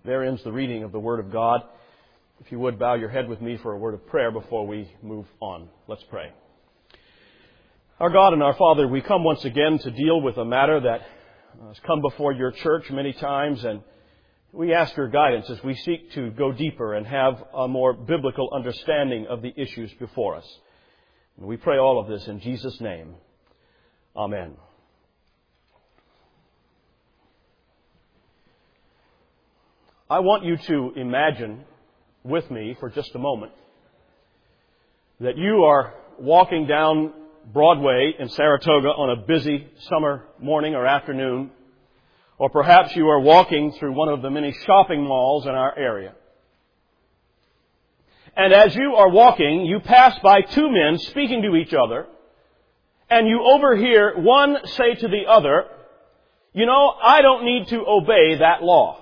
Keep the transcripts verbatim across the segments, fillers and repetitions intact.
There ends the reading of the Word of God. If you would, bow your head with me for a word of prayer before we move on. Let's pray. Our God and our Father, we come once again to deal with a matter that has come before your church many times, and we ask your guidance as we seek to go deeper and have a more biblical understanding of the issues before us. And we pray all of this in Jesus' name. Amen. I want you to imagine with me for just a moment that you are walking down Broadway in Saratoga on a busy summer morning or afternoon, or perhaps you are walking through one of the many shopping malls in our area. And as you are walking, you pass by two men speaking to each other, and you overhear one say to the other, "You know, I don't need to obey that law.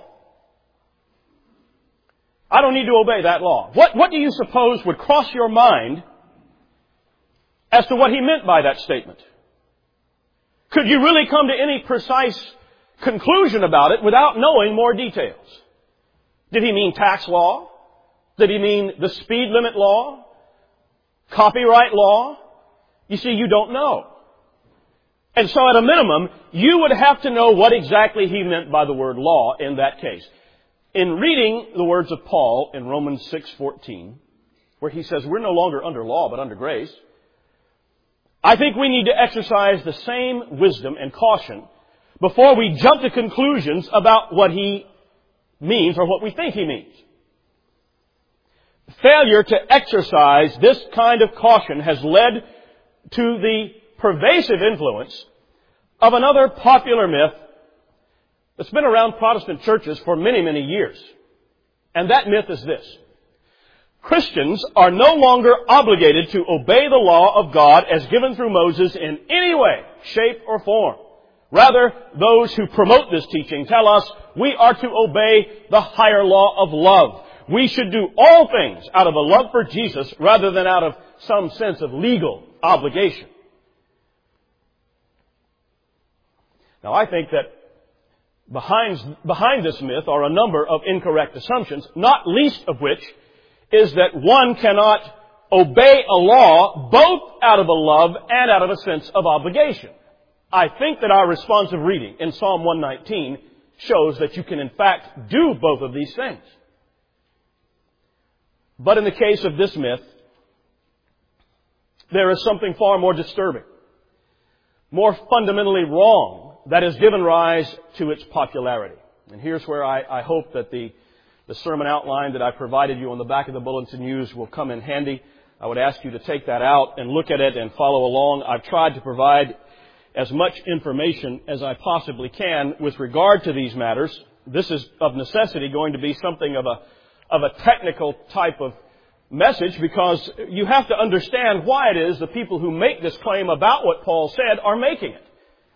I don't need to obey that law." What, what do you suppose would cross your mind as to what he meant by that statement? Could you really come to any precise conclusion about it without knowing more details? Did he mean tax law? Did he mean the speed limit law? Copyright law? You see, you don't know. And so at a minimum, you would have to know what exactly he meant by the word law in that case. In reading the words of Paul in Romans six fourteen, where he says we're no longer under law but under grace, I think we need to exercise the same wisdom and caution before we jump to conclusions about what he means or what we think he means. Failure to exercise this kind of caution has led to the pervasive influence of another popular myth that's been around Protestant churches for many, many years. And that myth is this: Christians are no longer obligated to obey the law of God as given through Moses in any way, shape, or form. Rather, those who promote this teaching tell us we are to obey the higher law of love. We should do all things out of a love for Jesus rather than out of some sense of legal obligation. Now, I think that behind, behind this myth are a number of incorrect assumptions, not least of which is that one cannot obey a law both out of a love and out of a sense of obligation. I think that our responsive reading in Psalm one nineteen shows that you can in fact do both of these things. But in the case of this myth, there is something far more disturbing, more fundamentally wrong, that has given rise to its popularity. And here's where I, I hope that the, the sermon outline that I provided you on the back of the Bulletin News will come in handy. I would ask you to take that out and look at it and follow along. I've tried to provide as much information as I possibly can with regard to these matters. This is of necessity going to be something of a, of a technical type of message, because you have to understand why it is the people who make this claim about what Paul said are making it.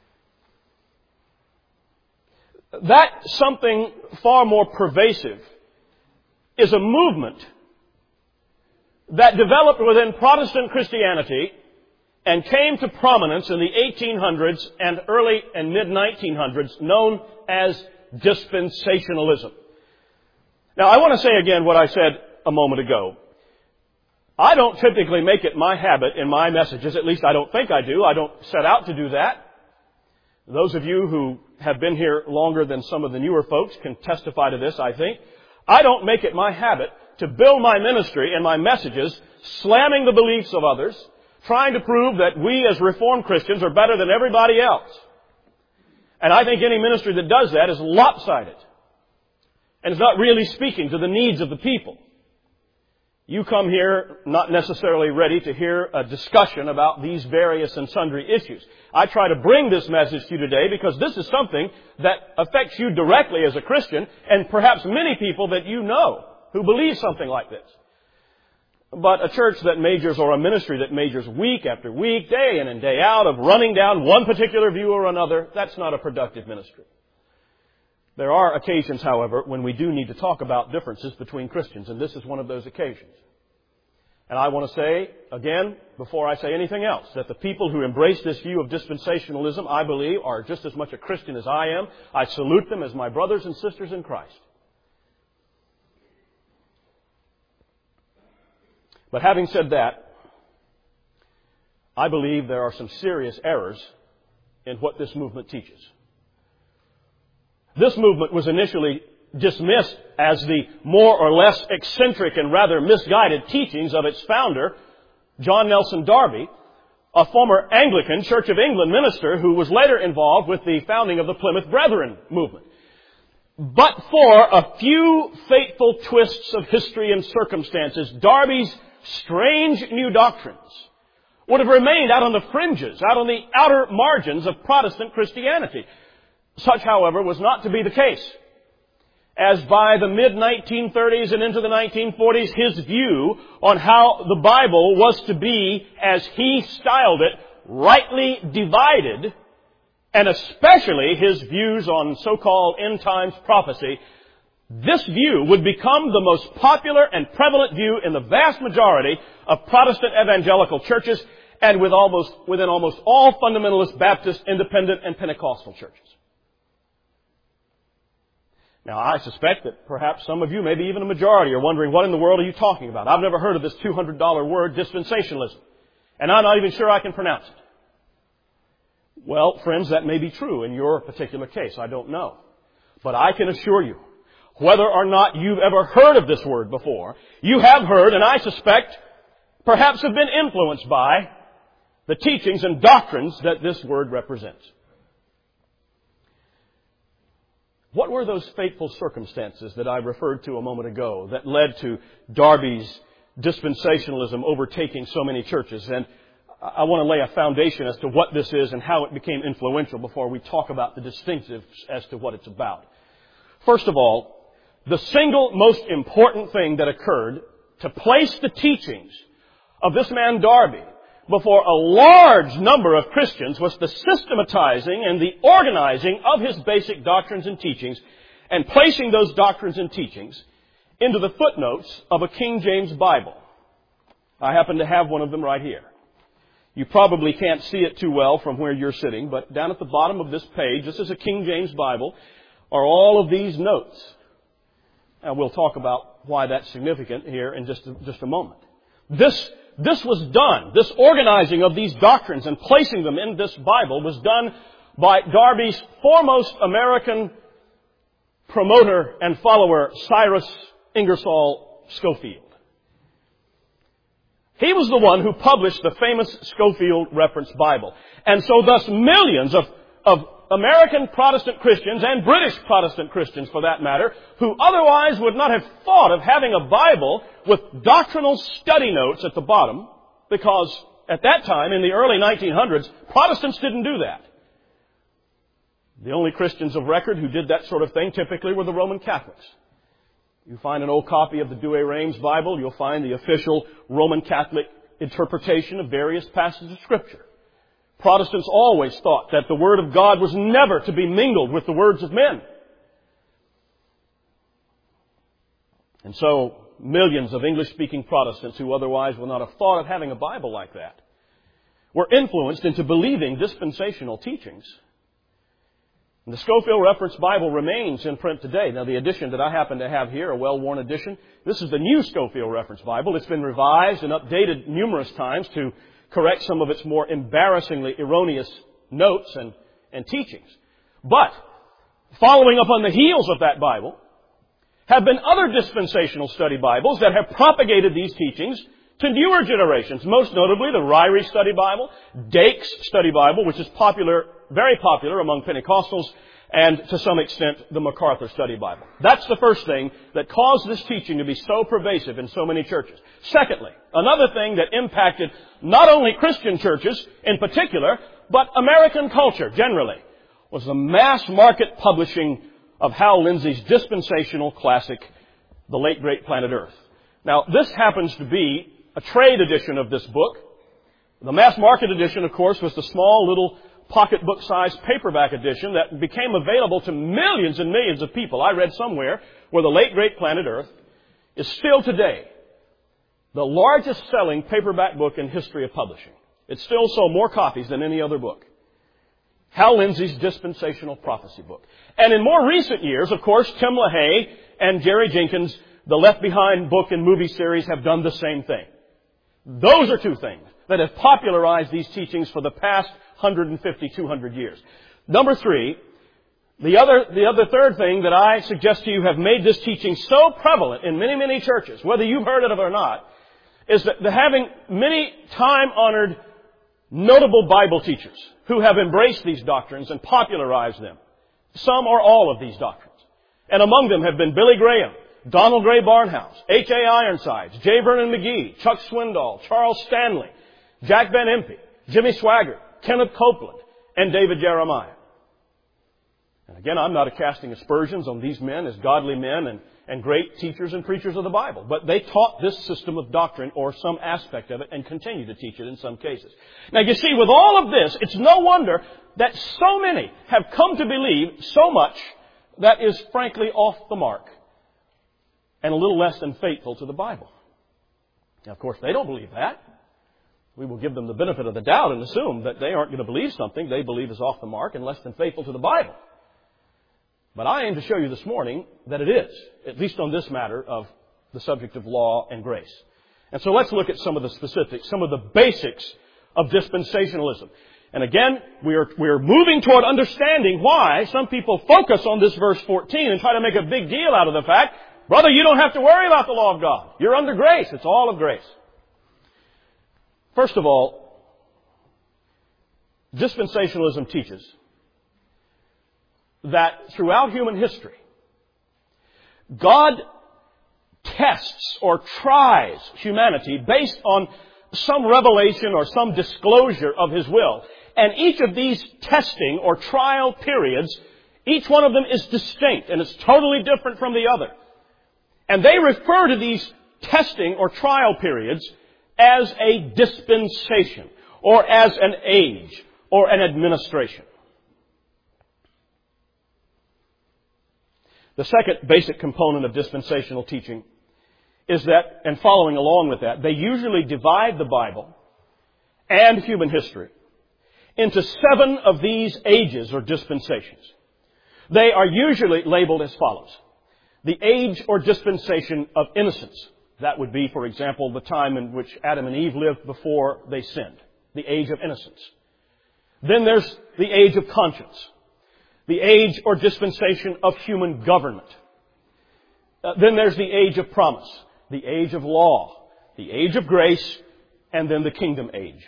That something far more pervasive is a movement that developed within Protestant Christianity and came to prominence in the eighteen hundreds and early and mid nineteen hundreds, known as dispensationalism. Now, I want to say again what I said a moment ago. I don't typically make it my habit in my messages, at least I don't think I do. I don't set out to do that. Those of you who have been here longer than some of the newer folks can testify to this, I think. I don't make it my habit to build my ministry and my messages slamming the beliefs of others, trying to prove that we as Reformed Christians are better than everybody else. And I think any ministry that does that is lopsided and is not really speaking to the needs of the people. You come here not necessarily ready to hear a discussion about these various and sundry issues. I try to bring this message to you today because this is something that affects you directly as a Christian, and perhaps many people that you know who believe something like this. But a church that majors, or a ministry that majors week after week, day in and day out, of running down one particular view or another, that's not a productive ministry. There are occasions, however, when we do need to talk about differences between Christians, and this is one of those occasions. And I want to say, again, before I say anything else, that the people who embrace this view of dispensationalism, I believe, are just as much a Christian as I am. I salute them as my brothers and sisters in Christ. But having said that, I believe there are some serious errors in what this movement teaches. This movement was initially dismissed as the more or less eccentric and rather misguided teachings of its founder, John Nelson Darby, a former Anglican Church of England minister who was later involved with the founding of the Plymouth Brethren movement. But for a few fateful twists of history and circumstances, Darby's strange new doctrines would have remained out on the fringes, out on the outer margins of Protestant Christianity. Such, however, was not to be the case, as by the mid nineteen thirties and into the nineteen forties, his view on how the Bible was to be, as he styled it, rightly divided, and especially his views on so-called end times prophecy, this view would become the most popular and prevalent view in the vast majority of Protestant evangelical churches and with almost, within almost all fundamentalist Baptist, independent, and Pentecostal churches. Now, I suspect that perhaps some of you, maybe even a majority, are wondering, what in the world are you talking about? I've never heard of this two hundred dollar word, dispensationalism. And I'm not even sure I can pronounce it. Well, friends, that may be true in your particular case. I don't know. But I can assure you, whether or not you've ever heard of this word before, you have heard, and I suspect, perhaps have been influenced by the teachings and doctrines that this word represents. What were those fateful circumstances that I referred to a moment ago that led to Darby's dispensationalism overtaking so many churches? And I want to lay a foundation as to what this is and how it became influential before we talk about the distinctives as to what it's about. First of all, the single most important thing that occurred to place the teachings of this man Darby before a large number of Christians was the systematizing and the organizing of his basic doctrines and teachings and placing those doctrines and teachings into the footnotes of a King James Bible. I happen to have one of them right here. You probably can't see it too well from where you're sitting, but down at the bottom of this page, this is a King James Bible, are all of these notes. And we'll talk about why that's significant here in just a, just a moment. This This was done, this organizing of these doctrines and placing them in this Bible was done by Darby's foremost American promoter and follower, Cyrus Ingersoll Schofield. He was the one who published the famous Schofield Reference Bible. And so thus millions of, of American Protestant Christians and British Protestant Christians, for that matter, who otherwise would not have thought of having a Bible with doctrinal study notes at the bottom, because at that time, in the early nineteen hundreds, Protestants didn't do that. The only Christians of record who did that sort of thing typically were the Roman Catholics. You find an old copy of the Douay-Rheims Bible, you'll find the official Roman Catholic interpretation of various passages of Scripture. Protestants always thought that the Word of God was never to be mingled with the words of men. And so, millions of English-speaking Protestants who otherwise would not have thought of having a Bible like that were influenced into believing dispensational teachings. And the Schofield Reference Bible remains in print today. Now, the edition that I happen to have here, a well-worn edition, this is the new Schofield Reference Bible. It's been revised and updated numerous times to correct some of its more embarrassingly erroneous notes and, and teachings. But, following up on the heels of that Bible, have been other dispensational study Bibles that have propagated these teachings to newer generations, most notably the Ryrie Study Bible, Dake's Study Bible, which is popular, very popular among Pentecostals, and to some extent the MacArthur Study Bible. That's the first thing that caused this teaching to be so pervasive in so many churches. Secondly, another thing that impacted not only Christian churches in particular, but American culture generally, was the mass market publishing of Hal Lindsey's dispensational classic, The Late Great Planet Earth. Now, this happens to be a trade edition of this book. The mass market edition, of course, was the small little pocketbook-sized paperback edition that became available to millions and millions of people. I read somewhere where The Late Great Planet Earth is still today the largest selling paperback book in history of publishing. It still sold more copies than any other book. Hal Lindsey's dispensational prophecy book. And in more recent years, of course, Tim LaHaye and Jerry Jenkins, the Left Behind book and movie series, have done the same thing. Those are two things that have popularized these teachings for the past one hundred fifty, two hundred years. Number three, the other, the other third thing that I suggest to you have made this teaching so prevalent in many, many churches, whether you've heard of it or not, is that the having many time-honored, notable Bible teachers who have embraced these doctrines and popularized them. Some or all of these doctrines. And among them have been Billy Graham, Donald Gray Barnhouse, H A Ironsides, J. Vernon McGee, Chuck Swindoll, Charles Stanley, Jack Van Impe, Jimmy Swaggart, Kenneth Copeland, and David Jeremiah. And again, I'm not casting aspersions on these men as godly men and, and great teachers and preachers of the Bible. But they taught this system of doctrine or some aspect of it and continue to teach it in some cases. Now you see, with all of this, it's no wonder that so many have come to believe so much that is frankly off the mark and a little less than faithful to the Bible. Now, of course, they don't believe that. We will give them the benefit of the doubt and assume that they aren't going to believe something they believe is off the mark and less than faithful to the Bible. But I aim to show you this morning that it is, at least on this matter of the subject of law and grace. And so let's look at some of the specifics, some of the basics of dispensationalism. And again, we are, we are moving toward understanding why some people focus on this verse fourteen and try to make a big deal out of the fact, brother, you don't have to worry about the law of God. You're under grace. It's all of grace. First of all, dispensationalism teaches that throughout human history, God tests or tries humanity based on some revelation or some disclosure of His will. And each of these testing or trial periods, each one of them is distinct and it's totally different from the other. And they refer to these testing or trial periods as a dispensation or as an age or an administration. The second basic component of dispensational teaching is that, and following along with that, they usually divide the Bible and human history into seven of these ages or dispensations. They are usually labeled as follows. The age or dispensation of innocence. That would be, for example, the time in which Adam and Eve lived before they sinned. The age of innocence. Then there's the age of conscience. The age or dispensation of human government. Uh, then there's the age of promise. The age of law. The age of grace. And then the kingdom age.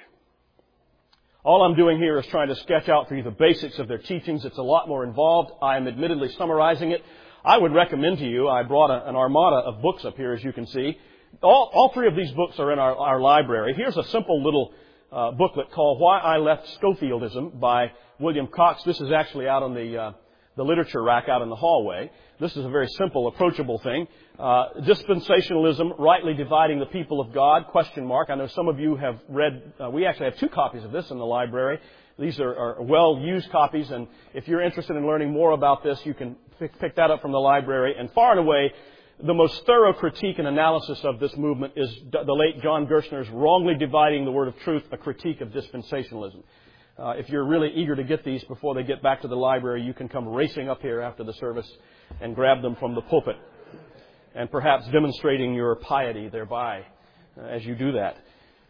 All I'm doing here is trying to sketch out for you the basics of their teachings. It's a lot more involved. I am admittedly summarizing it. I would recommend to you, I brought a, an armada of books up here, as you can see. All, all three of these books are in our, our library. Here's a simple little uh, booklet called Why I Left Schofieldism by William Cox. This is actually out on the uh, the literature rack out in the hallway. This is a very simple, approachable thing. Uh, dispensationalism, rightly dividing the people of God, question mark. I know some of you have read, uh, we actually have two copies of this in the library. These are, are well-used copies, and if you're interested in learning more about this, you can pick, pick that up from the library. And far and away, the most thorough critique and analysis of this movement is the late John Gerstner's Wrongly Dividing the Word of Truth, a critique of dispensationalism. Uh, if you're really eager to get these before they get back to the library, you can come racing up here after the service and grab them from the pulpit, and perhaps demonstrating your piety thereby uh, as you do that.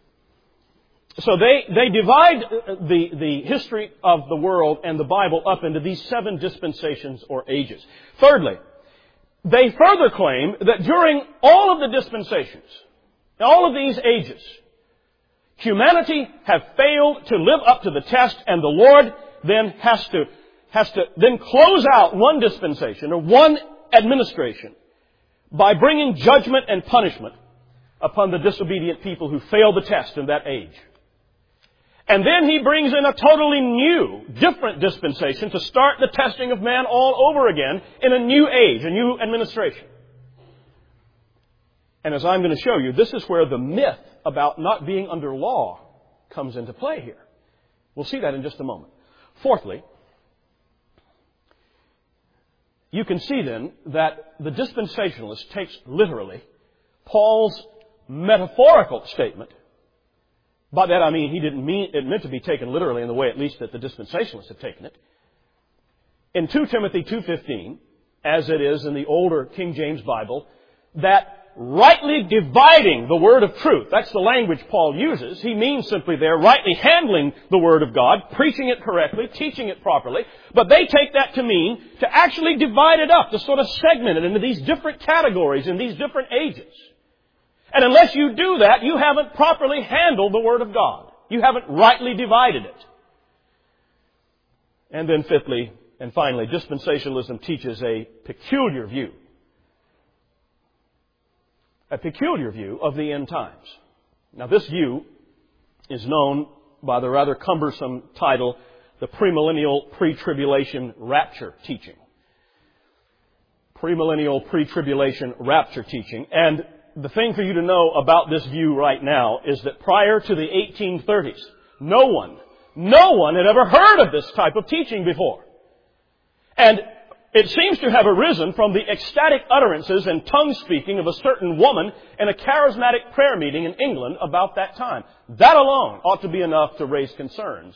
So they, they divide the, the history of the world and the Bible up into these seven dispensations or ages. Thirdly, they further claim that during all of the dispensations, all of these ages, humanity have failed to live up to the test, and the Lord then has to, has to then close out one dispensation or one administration by bringing judgment and punishment upon the disobedient people who failed the test in that age. And then He brings in a totally new, different dispensation to start the testing of man all over again in a new age, a new administration. And as I'm going to show you, this is where the myth about not being under law comes into play here. We'll see that in just a moment. Fourthly, you can see then that the dispensationalist takes literally Paul's metaphorical statement. By that I mean he didn't mean it meant to be taken literally in the way at least that the dispensationalists have taken it. In Second Timothy two fifteen, as it is in the older King James Bible, that rightly dividing the Word of truth. That's the language Paul uses. He means simply there rightly handling the Word of God, preaching it correctly, teaching it properly. But they take that to mean to actually divide it up, to sort of segment it into these different categories in these different ages. And unless you do that, you haven't properly handled the Word of God. You haven't rightly divided it. And then fifthly, and finally, dispensationalism teaches a peculiar view. A peculiar view of the end times. Now this view is known by the rather cumbersome title, the premillennial pre-tribulation rapture teaching. Premillennial pre-tribulation rapture teaching. And the thing for you to know about this view right now is that prior to the eighteen thirties, no one, no one had ever heard of this type of teaching before. And it seems to have arisen from the ecstatic utterances and tongue-speaking of a certain woman in a charismatic prayer meeting in England about that time. That alone ought to be enough to raise concerns.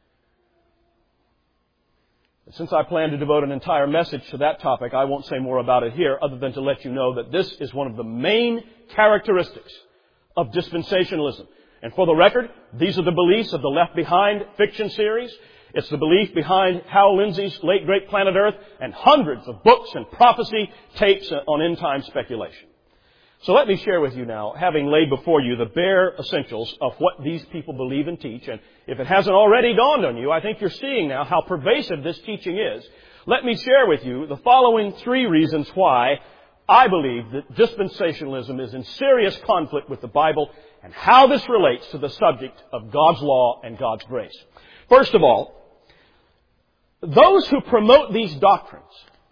Since I plan to devote an entire message to that topic, I won't say more about it here other than to let you know that this is one of the main characteristics of dispensationalism. And for the record, these are the beliefs of the Left Behind fiction series. It's the belief behind Hal Lindsey's Late Great Planet Earth and hundreds of books and prophecy tapes on end-time speculation. So let me share with you now, having laid before you the bare essentials of what these people believe and teach. And if it hasn't already dawned on you, I think you're seeing now how pervasive this teaching is. Let me share with you the following three reasons why I believe that dispensationalism is in serious conflict with the Bible and how this relates to the subject of God's law and God's grace. First of all, those who promote these doctrines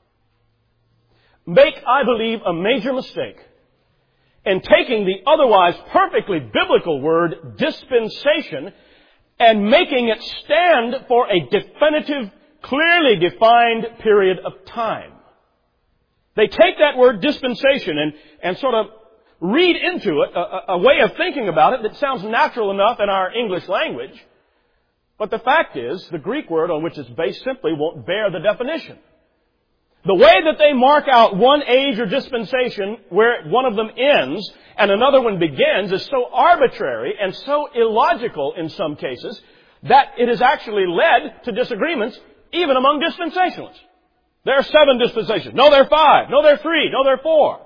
make, I believe, a major mistake in taking the otherwise perfectly biblical word dispensation and making it stand for a definitive, clearly defined period of time. They take that word dispensation and, and sort of read into it a, a way of thinking about it that sounds natural enough in our English language. But the fact is, the Greek word on which it's based simply won't bear the definition. The way that they mark out one age or dispensation where one of them ends and another one begins is so arbitrary and so illogical in some cases that it has actually led to disagreements even among dispensationalists. There are seven dispensations. No, there are five. No, there are three. No, there are four.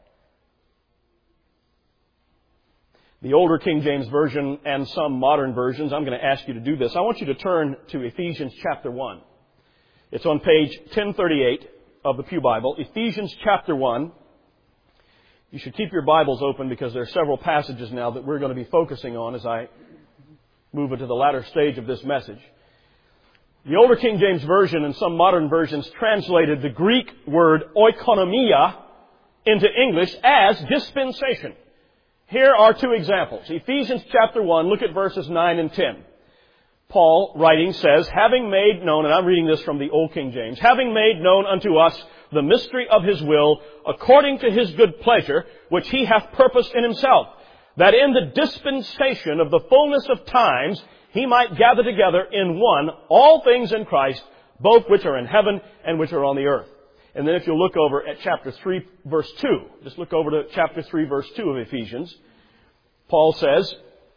The older King James Version and some modern versions, I'm going to ask you to do this. I want you to turn to Ephesians chapter one. It's on page ten thirty-eight of the Pew Bible. Ephesians chapter one. You should keep your Bibles open because there are several passages now that we're going to be focusing on as I move into the latter stage of this message. The older King James Version and some modern versions translated the Greek word oikonomia into English as dispensation. Here are two examples. Ephesians chapter one, look at verses nine and ten. Paul, writing, says, having made known, and I'm reading this from the Old King James, having made known unto us the mystery of His will, according to His good pleasure, which He hath purposed in Himself, that in the dispensation of the fullness of times He might gather together in one all things in Christ, both which are in heaven and which are on the earth. And then if you look over at chapter three, verse two, just look over to chapter three, verse two of Ephesians, Paul says,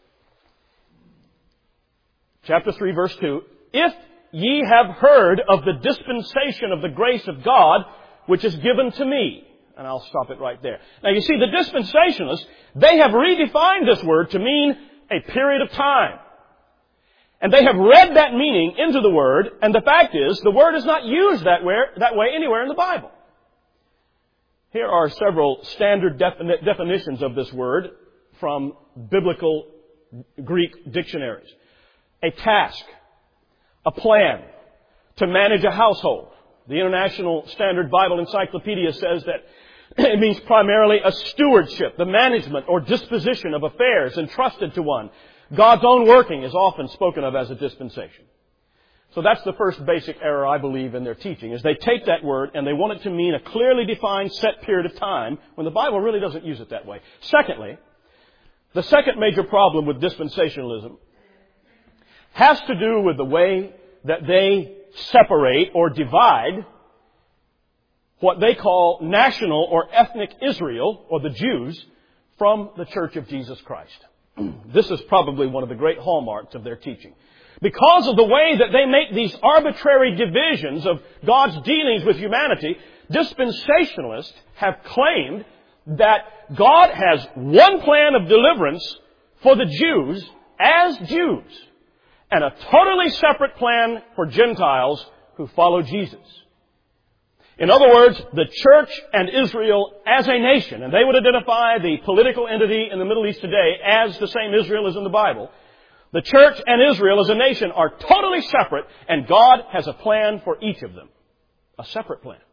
chapter three, verse two, if ye have heard of the dispensation of the grace of God, which is given to me. And I'll stop it right there. Now you see, the dispensationalists, they have redefined this word to mean a period of time. And they have read that meaning into the word, and the fact is, the word is not used that way, that way anywhere in the Bible. Here are several standard defini- definitions of this word from biblical Greek dictionaries. A task, a plan, to manage a household. The International Standard Bible Encyclopedia says that it means primarily a stewardship, the management or disposition of affairs entrusted to one. God's own working is often spoken of as a dispensation. So that's the first basic error, I believe, in their teaching, is they take that word and they want it to mean a clearly defined set period of time when the Bible really doesn't use it that way. Secondly, the second major problem with dispensationalism has to do with the way that they separate or divide what they call national or ethnic Israel, or the Jews, from the Church of Jesus Christ. This is probably one of the great hallmarks of their teaching. Because of the way that they make these arbitrary divisions of God's dealings with humanity, dispensationalists have claimed that God has one plan of deliverance for the Jews as Jews, and a totally separate plan for Gentiles who follow Jesus. In other words, the church and Israel as a nation, and they would identify the political entity in the Middle East today as the same Israel as in the Bible. The church and Israel as a nation are totally separate, and God has a plan for each of them. A separate plan.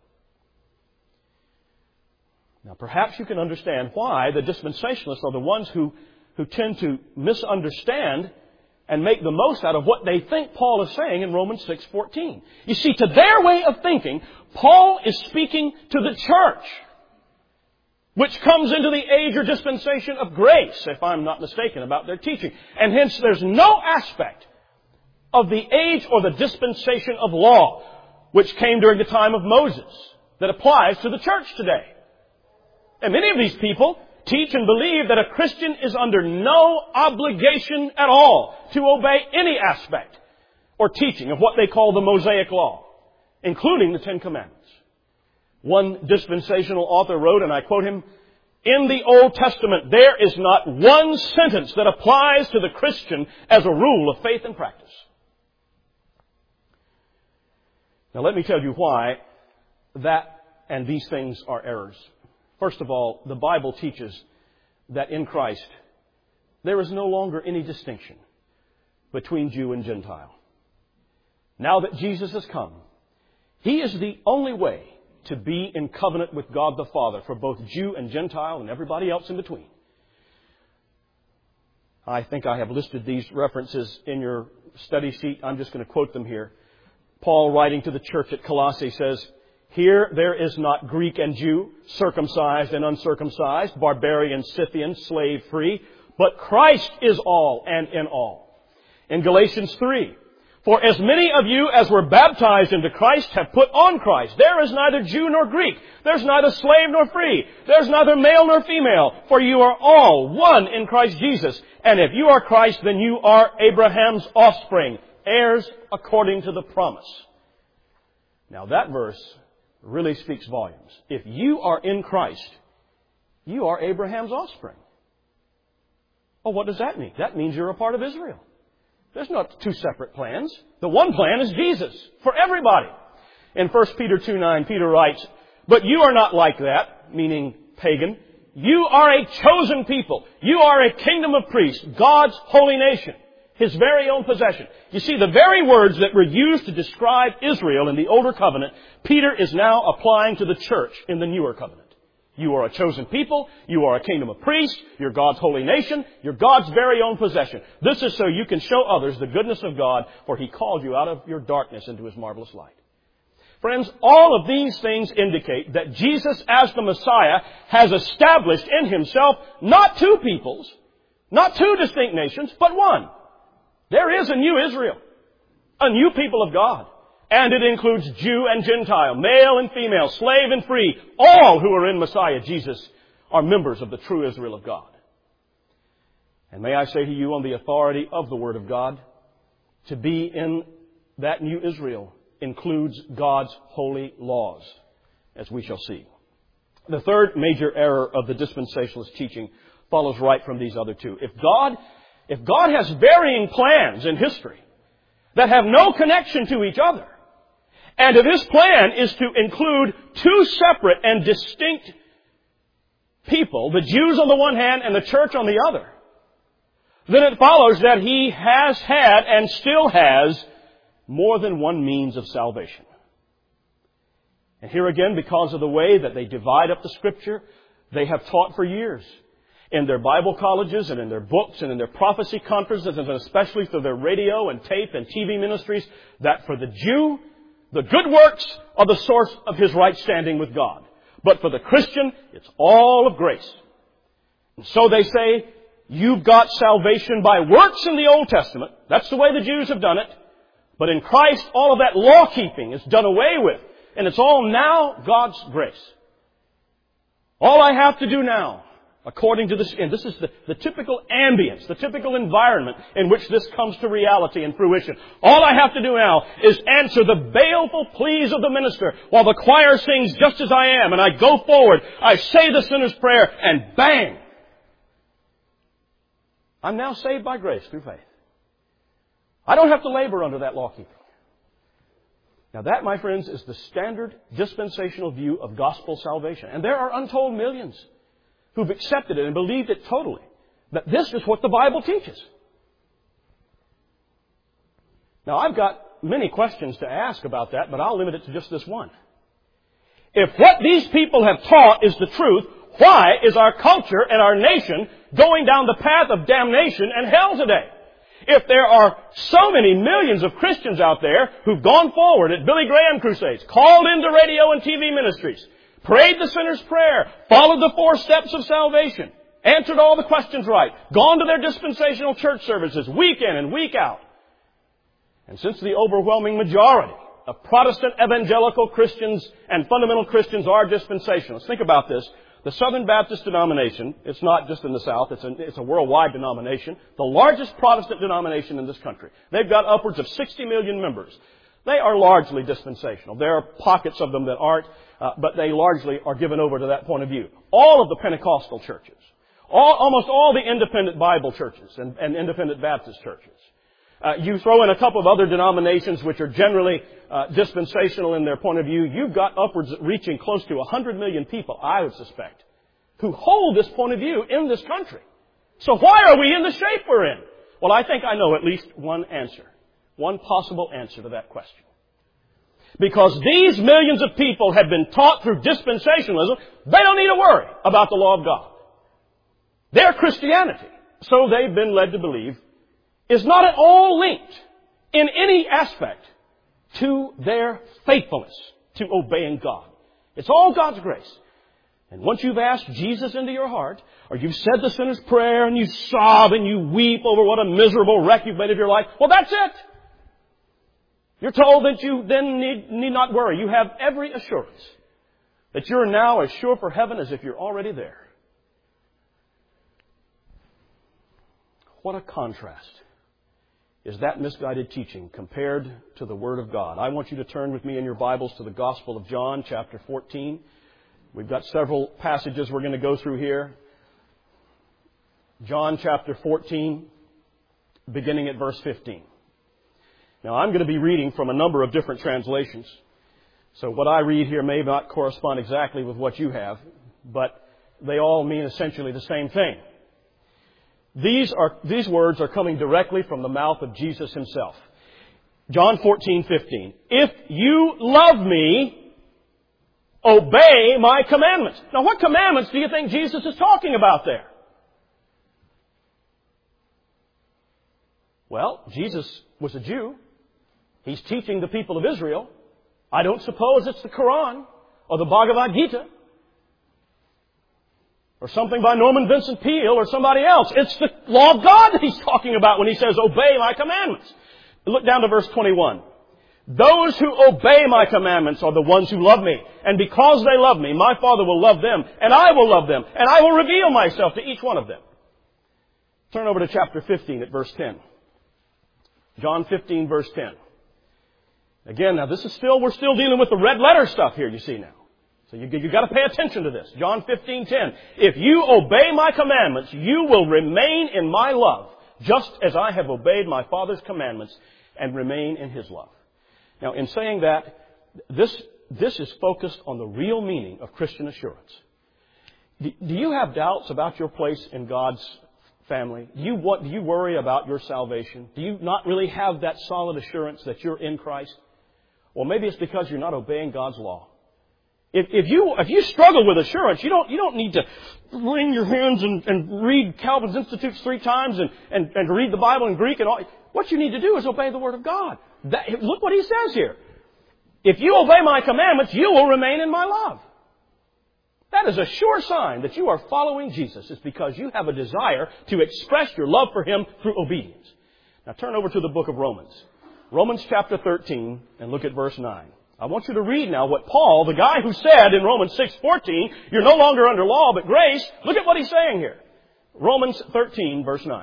Now, perhaps you can understand why the dispensationalists are the ones who, who tend to misunderstand and make the most out of what they think Paul is saying in Romans six fourteen. You see, to their way of thinking, Paul is speaking to the church, which comes into the age or dispensation of grace, if I'm not mistaken about their teaching. And hence, there's no aspect of the age or the dispensation of law, which came during the time of Moses, that applies to the church today. And many of these people teach and believe that a Christian is under no obligation at all to obey any aspect or teaching of what they call the Mosaic Law, including the Ten Commandments. One dispensational author wrote, and I quote him, "In the Old Testament, there is not one sentence that applies to the Christian as a rule of faith and practice." Now let me tell you why that and these things are errors. First of all, the Bible teaches that in Christ there is no longer any distinction between Jew and Gentile. Now that Jesus has come, He is the only way to be in covenant with God the Father for both Jew and Gentile and everybody else in between. I think I have listed these references in your study sheet. I'm just going to quote them here. Paul, writing to the church at Colossae, says, "Here there is not Greek and Jew, circumcised and uncircumcised, barbarian, Scythian, slave free, but Christ is all and in all." In Galatians three, "For as many of you as were baptized into Christ have put on Christ. There is neither Jew nor Greek. There's neither slave nor free. There's neither male nor female. For you are all one in Christ Jesus. And if you are Christ, then you are Abraham's offspring, heirs according to the promise." Now that verse really speaks volumes. If you are in Christ, you are Abraham's offspring. Oh, what does that mean? That means you're a part of Israel. There's not two separate plans. The one plan is Jesus for everybody. In First Peter two nine, Peter writes, "But you are not like that," meaning pagan. "You are a chosen people. You are a kingdom of priests, God's holy nation, His very own possession." You see, the very words that were used to describe Israel in the older covenant, Peter is now applying to the church in the newer covenant. You are a chosen people. You are a kingdom of priests. You're God's holy nation. You're God's very own possession. This is so you can show others the goodness of God, for He called you out of your darkness into His marvelous light. Friends, all of these things indicate that Jesus, as the Messiah, has established in Himself not two peoples, not two distinct nations, but one. There is a new Israel, a new people of God. And it includes Jew and Gentile, male and female, slave and free. All who are in Messiah Jesus are members of the true Israel of God. And may I say to you, on the authority of the Word of God, to be in that new Israel includes God's holy laws, as we shall see. The third major error of the dispensationalist teaching follows right from these other two. If God, if God has varying plans in history that have no connection to each other, and if His plan is to include two separate and distinct people, the Jews on the one hand and the church on the other, then it follows that He has had and still has more than one means of salvation. And here again, because of the way that they divide up the Scripture, they have taught for years in their Bible colleges and in their books and in their prophecy conferences, and especially through their radio and tape and T V ministries, that for the Jew, the good works are the source of his right standing with God. But for the Christian, it's all of grace. And so they say, you've got salvation by works in the Old Testament. That's the way the Jews have done it. But in Christ, all of that law-keeping is done away with. And it's all now God's grace. All I have to do now, according to this, and this is the, the typical ambience, the typical environment in which this comes to reality and fruition. All I have to do now is answer the baleful pleas of the minister while the choir sings just as I am, and I go forward, I say the sinner's prayer, and bang! I'm now saved by grace through faith. I don't have to labor under that law keeping. Now that, my friends, is the standard dispensational view of gospel salvation. And there are untold millions who've accepted it and believed it totally. That this is what the Bible teaches. Now I've got many questions to ask about that, but I'll limit it to just this one. If what these people have taught is the truth, why is our culture and our nation going down the path of damnation and hell today? If there are so many millions of Christians out there who've gone forward at Billy Graham crusades, called into radio and T V ministries, prayed the sinner's prayer, followed the four steps of salvation, answered all the questions right, gone to their dispensational church services week in and week out. And since the overwhelming majority of Protestant evangelical Christians and fundamental Christians are dispensationalists, think about this. The Southern Baptist denomination, it's not just in the South, it's a, it's a worldwide denomination, the largest Protestant denomination in this country. They've got upwards of sixty million members. They are largely dispensational. There are pockets of them that aren't, uh, but they largely are given over to that point of view. All of the Pentecostal churches, all, almost all the independent Bible churches and, and independent Baptist churches. Uh, you throw in a couple of other denominations which are generally uh, dispensational in their point of view. You've got upwards reaching close to one hundred million people, I would suspect, who hold this point of view in this country. So why are we in the shape we're in? Well, I think I know at least one answer, one possible answer to that question. Because these millions of people have been taught through dispensationalism, they don't need to worry about the law of God. Their Christianity, so they've been led to believe, is not at all linked in any aspect to their faithfulness to obeying God. It's all God's grace. And once you've asked Jesus into your heart, or you've said the sinner's prayer and you sob and you weep over what a miserable wreck you've made of your life, well, that's it. You're told that you then need, need not worry. You have every assurance that you're now as sure for heaven as if you're already there. What a contrast is that misguided teaching compared to the Word of God. I want you to turn with me in your Bibles to the Gospel of John, chapter fourteen. We've got several passages we're going to go through here. John chapter fourteen, beginning at verse fifteen. Now, I'm going to be reading from a number of different translations. So what I read here may not correspond exactly with what you have, but they all mean essentially the same thing. These are, these words are coming directly from the mouth of Jesus Himself. John fourteen fifteen. If you love me, obey my commandments. Now, what commandments do you think Jesus is talking about there? Well, Jesus was a Jew. He's teaching the people of Israel. I don't suppose it's the Quran or the Bhagavad Gita or something by Norman Vincent Peale or somebody else. It's the law of God that He's talking about when He says, obey my commandments. Look down to verse twenty-one. Those who obey my commandments are the ones who love me. And because they love me, my Father will love them, and I will love them, and I will reveal myself to each one of them. Turn over to chapter fifteen at verse ten. John fifteen, verse ten. Again, now this is still, we're still dealing with the red letter stuff here, you see now. So you, you've got to pay attention to this. John fifteen ten. If you obey my commandments, you will remain in my love, just as I have obeyed my Father's commandments and remain in His love. Now, in saying that, this, this is focused on the real meaning of Christian assurance. Do, do you have doubts about your place in God's family? Do you, what, do you worry about your salvation? Do you not really have that solid assurance that you're in Christ? Well, maybe it's because you're not obeying God's law. If, if you if you struggle with assurance, you don't you don't need to wring your hands and, and read Calvin's Institutes three times and, and, and read the Bible in Greek and all. What you need to do is obey the Word of God. That, look what He says here. If you obey my commandments, you will remain in my love. That is a sure sign that you are following Jesus. It's because you have a desire to express your love for Him through obedience. Now turn over to the book of Romans. Romans chapter thirteen and look at verse nine. I want you to read now what Paul, the guy who said in Romans six fourteen, you're no longer under law but grace, look at what he's saying here. Romans thirteen, verse nine.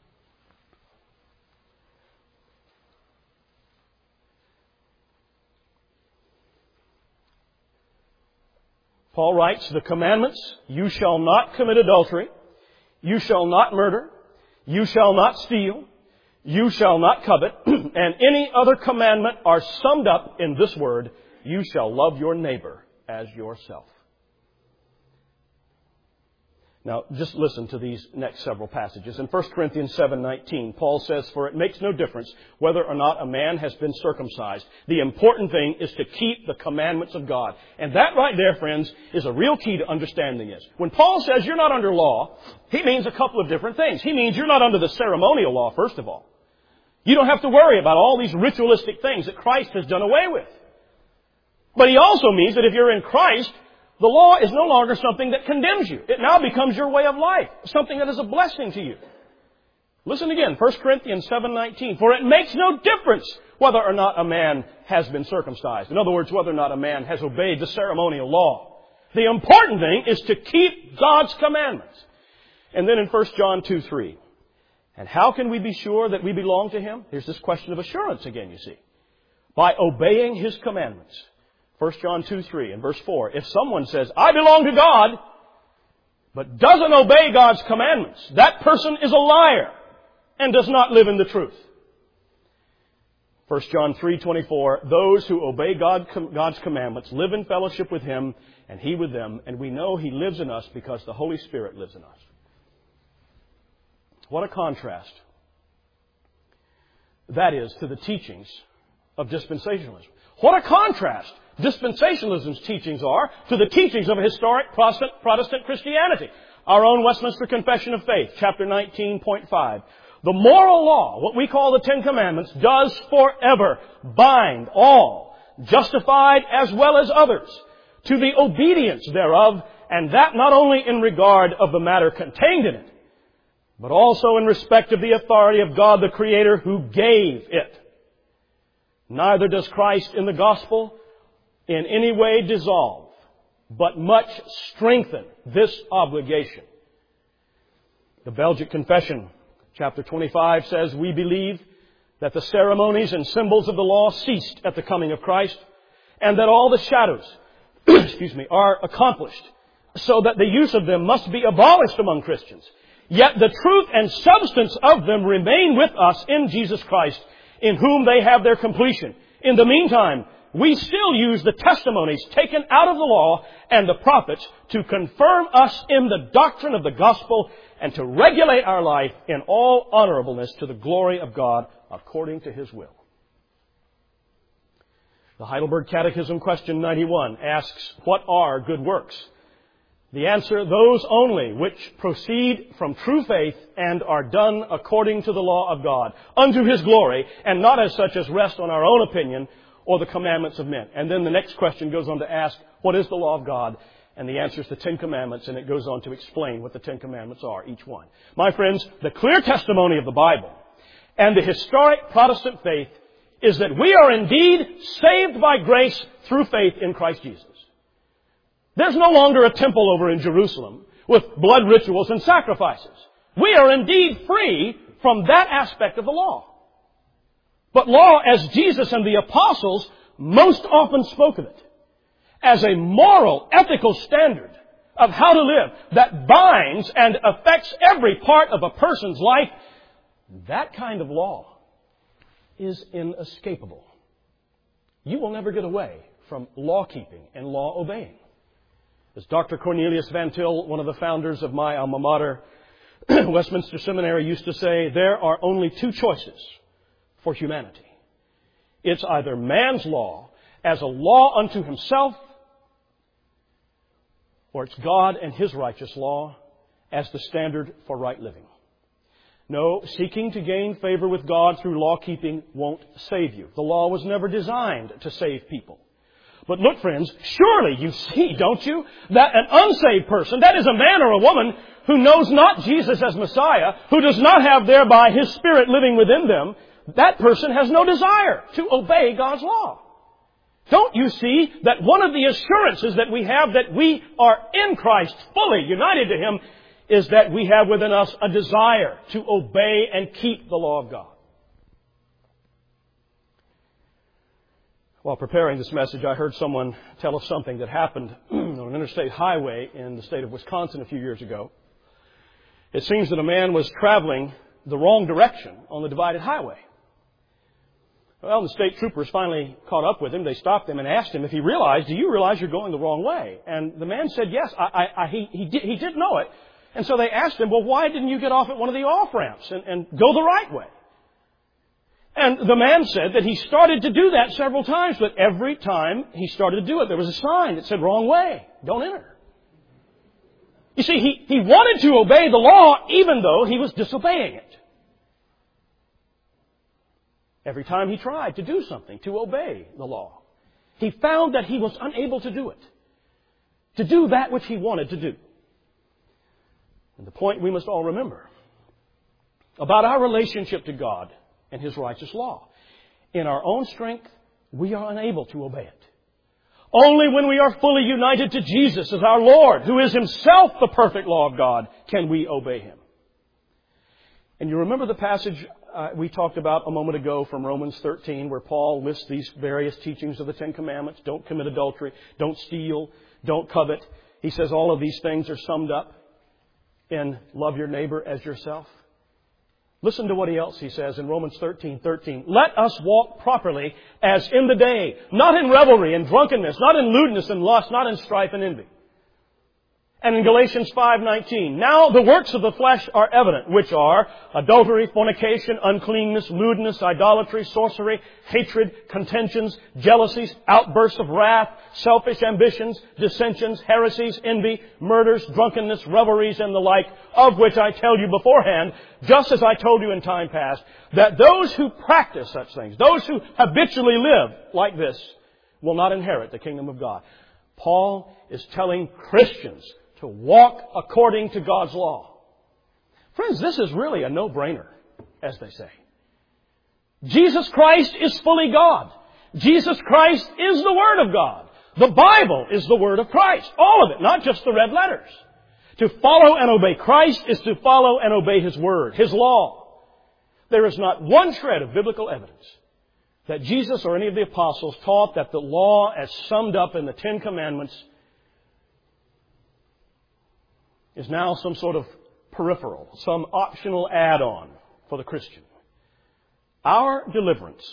Paul writes, the commandments, you shall not commit adultery, you shall not murder, you shall not steal, you shall not covet, and any other commandment are summed up in this word, you shall love your neighbor as yourself. Now, just listen to these next several passages. In First Corinthians seven nineteen, Paul says, for it makes no difference whether or not a man has been circumcised. The important thing is to keep the commandments of God. And that right there, friends, is a real key to understanding this. When Paul says you're not under law, he means a couple of different things. He means you're not under the ceremonial law, first of all. You don't have to worry about all these ritualistic things that Christ has done away with. But he also means that if you're in Christ, the law is no longer something that condemns you. It now becomes your way of life, something that is a blessing to you. Listen again, First Corinthians seven nineteen. For it makes no difference whether or not a man has been circumcised. In other words, whether or not a man has obeyed the ceremonial law. The important thing is to keep God's commandments. And then in First John two three. And how can we be sure that we belong to Him? Here's this question of assurance again, you see. By obeying His commandments. First John two three and verse four. If someone says, I belong to God, but doesn't obey God's commandments, that person is a liar and does not live in the truth. First John three twenty-four. Those who obey God, God's commandments live in fellowship with Him and He with them. And we know He lives in us because the Holy Spirit lives in us. What a contrast that is to the teachings of dispensationalism. What a contrast dispensationalism's teachings are to the teachings of a historic Protestant, Protestant Christianity. Our own Westminster Confession of Faith, chapter nineteen point five. The moral law, what we call the Ten Commandments, does forever bind all, justified as well as others, to the obedience thereof, and that not only in regard of the matter contained in it, but also in respect of the authority of God the Creator who gave it. Neither does Christ in the gospel in any way dissolve, but much strengthen this obligation. The Belgic Confession, chapter twenty-five, says, we believe that the ceremonies and symbols of the law ceased at the coming of Christ, and that all the shadows, excuse me, are accomplished, so that the use of them must be abolished among Christians. Yet the truth and substance of them remain with us in Jesus Christ, in whom they have their completion. In the meantime, we still use the testimonies taken out of the law and the prophets to confirm us in the doctrine of the gospel and to regulate our life in all honorableness to the glory of God according to His will. The Heidelberg Catechism, question ninety-one, asks, what are good works? The answer, those only which proceed from true faith and are done according to the law of God, unto His glory, and not as such as rest on our own opinion or the commandments of men. And then the next question goes on to ask, what is the law of God? And the answer is the Ten Commandments, and it goes on to explain what the Ten Commandments are, each one. My friends, the clear testimony of the Bible and the historic Protestant faith is that we are indeed saved by grace through faith in Christ Jesus. There's no longer a temple over in Jerusalem with blood rituals and sacrifices. We are indeed free from that aspect of the law. But law, as Jesus and the apostles most often spoke of it, as a moral, ethical standard of how to live that binds and affects every part of a person's life, that kind of law is inescapable. You will never get away from law-keeping and law-obeying. As Doctor Cornelius Van Til, one of the founders of my alma mater, Westminster Seminary, used to say, there are only two choices for humanity. It's either man's law as a law unto himself, or it's God and His righteous law as the standard for right living. No, seeking to gain favor with God through law-keeping won't save you. The law was never designed to save people. But look, friends, surely you see, don't you, that an unsaved person, that is a man or a woman who knows not Jesus as Messiah, who does not have thereby His Spirit living within them, that person has no desire to obey God's law. Don't you see that one of the assurances that we have that we are in Christ, fully united to Him, is that we have within us a desire to obey and keep the law of God? While preparing this message, I heard someone tell of something that happened on an interstate highway in the state of Wisconsin a few years ago. It seems that a man was traveling the wrong direction on the divided highway. Well, the state troopers finally caught up with him. They stopped him and asked him if he realized, do you realize you're going the wrong way? And the man said, yes, I, I, I, he, he, did, he did know it. And so they asked him, well, why didn't you get off at one of the off-ramps and, and go the right way? And the man said that he started to do that several times, but every time he started to do it, there was a sign that said, wrong way, don't enter. You see, he, he wanted to obey the law even though he was disobeying it. Every time he tried to do something, to obey the law, he found that he was unable to do it, to do that which he wanted to do. And the point we must all remember about our relationship to God and His righteous law. In our own strength, we are unable to obey it. Only when we are fully united to Jesus as our Lord, who is Himself the perfect law of God, can we obey Him. And you remember the passage uh, we talked about a moment ago from Romans thirteen, where Paul lists these various teachings of the Ten Commandments. Don't commit adultery, don't steal, don't covet. He says all of these things are summed up in love your neighbor as yourself. Listen to what else he says in Romans thirteen thirteen. Let us walk properly as in the day, not in revelry and drunkenness, not in lewdness and lust, not in strife and envy. And in Galatians five nineteen, now the works of the flesh are evident, which are adultery, fornication, uncleanness, lewdness, idolatry, sorcery, hatred, contentions, jealousies, outbursts of wrath, selfish ambitions, dissensions, heresies, envy, murders, drunkenness, revelries, and the like, of which I tell you beforehand, just as I told you in time past, that those who practice such things, those who habitually live like this, will not inherit the kingdom of God. Paul is telling Christians to walk according to God's law. Friends, this is really a no-brainer, as they say. Jesus Christ is fully God. Jesus Christ is the Word of God. The Bible is the Word of Christ. All of it, not just the red letters. To follow and obey Christ is to follow and obey His Word, His law. There is not one shred of biblical evidence that Jesus or any of the apostles taught that the law, as summed up in the Ten Commandments, is now some sort of peripheral, some optional add-on for the Christian. Our deliverance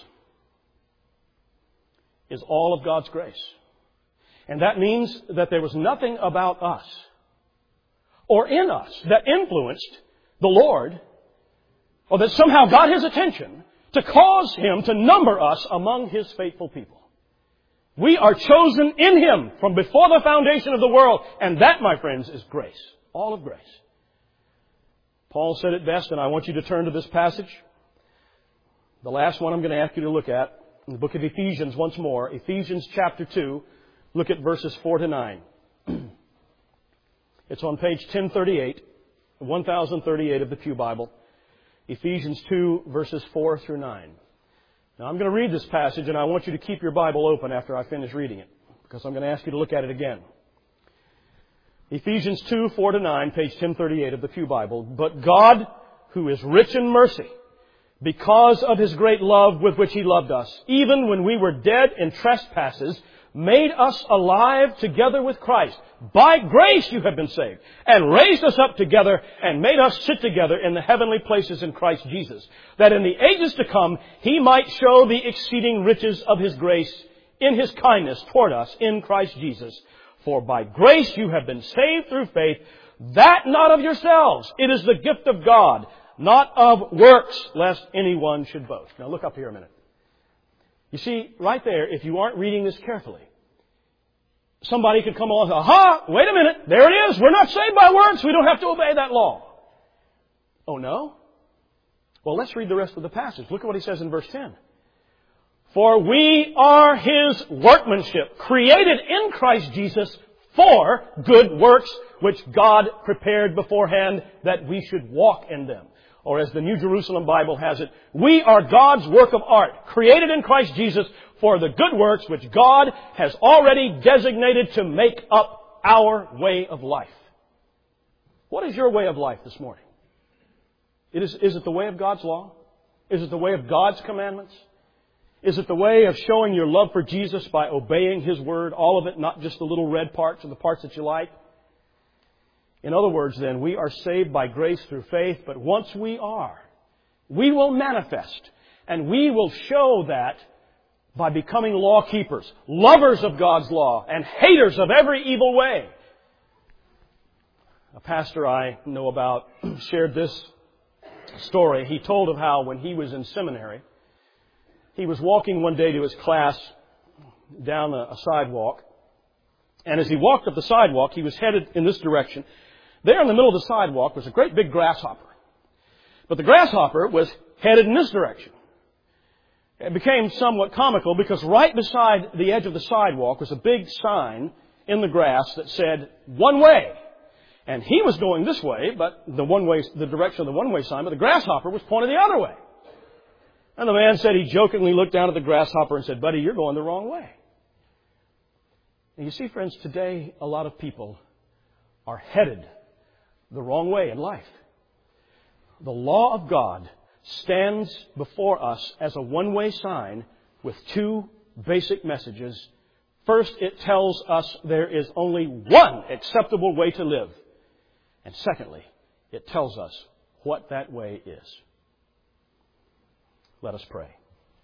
is all of God's grace. And that means that there was nothing about us or in us that influenced the Lord or that somehow got His attention to cause Him to number us among His faithful people. We are chosen in Him from before the foundation of the world. And that, my friends, is grace. All of grace. Paul said it best, and I want you to turn to this passage. The last one I'm going to ask you to look at in the book of Ephesians once more. Ephesians chapter two. Look at verses four to nine. It's on page ten thirty-eight, one thousand thirty-eight of the Pew Bible. Ephesians two, verses four through nine. Now, I'm going to read this passage, and I want you to keep your Bible open after I finish reading it, because I'm going to ask you to look at it again. Ephesians two, four to nine, page ten thirty-eight of the Pew Bible. But God, who is rich in mercy, because of His great love with which He loved us, even when we were dead in trespasses, made us alive together with Christ. By grace you have been saved, and raised us up together, and made us sit together in the heavenly places in Christ Jesus, that in the ages to come He might show the exceeding riches of His grace in His kindness toward us in Christ Jesus. For by grace you have been saved through faith, that not of yourselves. It is the gift of God, not of works, lest anyone should boast. Now look up here a minute. You see, right there, if you aren't reading this carefully, somebody could come along and say, aha, wait a minute, there it is. We're not saved by works. We don't have to obey that law. Oh, no? Well, let's read the rest of the passage. Look at what he says in verse ten. For we are His workmanship, created in Christ Jesus for good works, which God prepared beforehand that we should walk in them. Or as the New Jerusalem Bible has it, we are God's work of art, created in Christ Jesus for the good works which God has already designated to make up our way of life. What is your way of life this morning? It is, is it the way of God's law? Is it the way of God's commandments? Is it the way of showing your love for Jesus by obeying His Word, all of it, not just the little red parts or the parts that you like? In other words, then, we are saved by grace through faith, but once we are, we will manifest, and we will show that by becoming law keepers, lovers of God's law, and haters of every evil way. A pastor I know about shared this story. He told of how when he was in seminary, he was walking one day to his class down a, a sidewalk, and as he walked up the sidewalk, he was headed in this direction. There in the middle of the sidewalk was a great big grasshopper. But the grasshopper was headed in this direction. It became somewhat comical because right beside the edge of the sidewalk was a big sign in the grass that said, "One way." And he was going this way, but the one way, the direction of the one-way sign, but the grasshopper was pointed the other way. And the man said he jokingly looked down at the grasshopper and said, "Buddy, you're going the wrong way." And you see, friends, today a lot of people are headed the wrong way in life. The law of God stands before us as a one-way sign with two basic messages. First, it tells us there is only one acceptable way to live. And secondly, it tells us what that way is. Let us pray.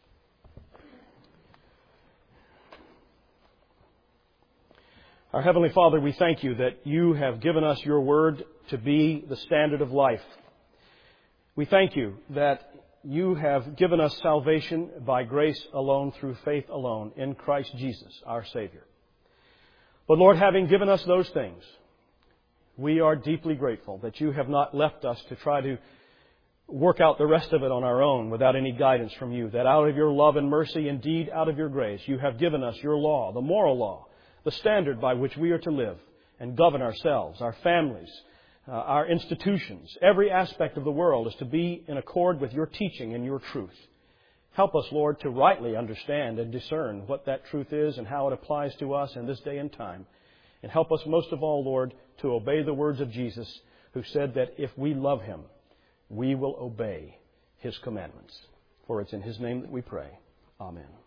Our Heavenly Father, we thank You that You have given us Your Word to be the standard of life. We thank You that You have given us salvation by grace alone, through faith alone, in Christ Jesus, our Savior. But Lord, having given us those things, we are deeply grateful that You have not left us to try to work out the rest of it on our own without any guidance from You, that out of Your love and mercy, indeed out of Your grace, You have given us Your law, the moral law, the standard by which we are to live and govern ourselves, our families, uh, our institutions. Every aspect of the world is to be in accord with Your teaching and Your truth. Help us, Lord, to rightly understand and discern what that truth is and how it applies to us in this day and time. And help us most of all, Lord, to obey the words of Jesus, who said that if we love Him, we will obey His commandments. For it's in His name that we pray. Amen.